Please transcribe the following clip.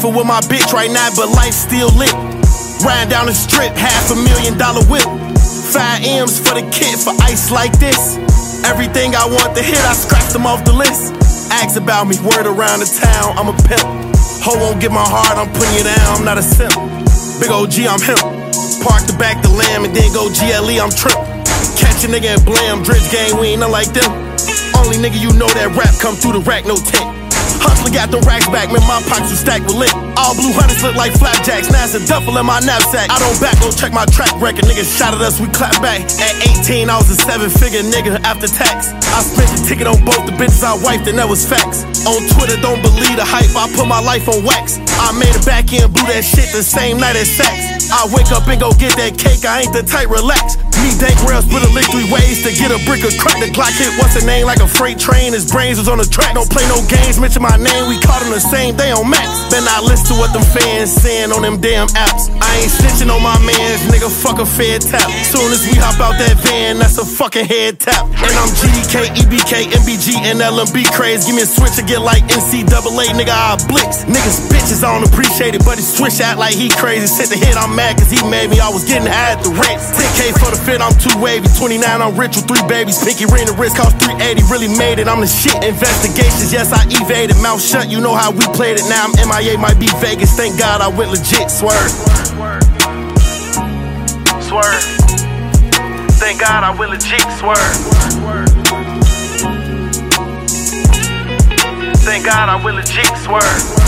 beefing with my bitch right now, but life still lit. Riding down the strip, $500,000 whip. 5 M's for the kid for ice like this. Everything I want to hit, I scratched them off the list. Ask about me, word around the town, I'm a pimp. Ho won't get my heart, I'm putting you down, I'm not a simp. Big OG, I'm him. Park the back the lamb and then go GLE, I'm trip. Catch a nigga and blam, Dredge gang, we ain't nothing like them. Only nigga you know that rap come through the rack, no tent. Hustler got them racks back, man, my pockets are stacked with lit. All blue hunters look like flapjacks, now it's a duffel in my knapsack. I don't back, go check my track record, niggas shot at us, we clap back. At 18, I was a 7-figure nigga after tax. I spent the ticket on both the bitches I wiped, and that was facts. On Twitter, don't believe the hype, I put my life on wax. I made it back in, blew that shit the same night as sex. I wake up and go get that cake, I ain't the type, relax. Me, Dank Rail, split a lick 3 ways to get a brick of crack. The Glock hit, what's the name, like a freight train, his brains was on the track. Don't play no games, mention my name, we caught him the same day on Max. Then I listen to what them fans saying on them damn apps. I ain't snitching on my mans, nigga, fuck a fed tap. Soon as we hop out that van, that's a fucking head tap. And I'm GDK, EBK, MBG, and LMB craze. Give me a switch to get like NCAA, nigga, I blitz. Niggas bitches, I don't appreciate it, but he switch act like he crazy. Sit the hit, I'm mad cause he made me, I was getting high at the race. 10K for the fit, I'm too wavy. 29, I'm rich with 3 babies. Pinky ring, the wrist cost 380, really made it, I'm the shit. Investigations, yes, I evaded. Mouth shut, you know how we played it. Now I'm MIA, might be Vegas. Thank God I went legit, swerve. Swerve. Thank God I went legit, swerve. Thank God I went legit, swerve.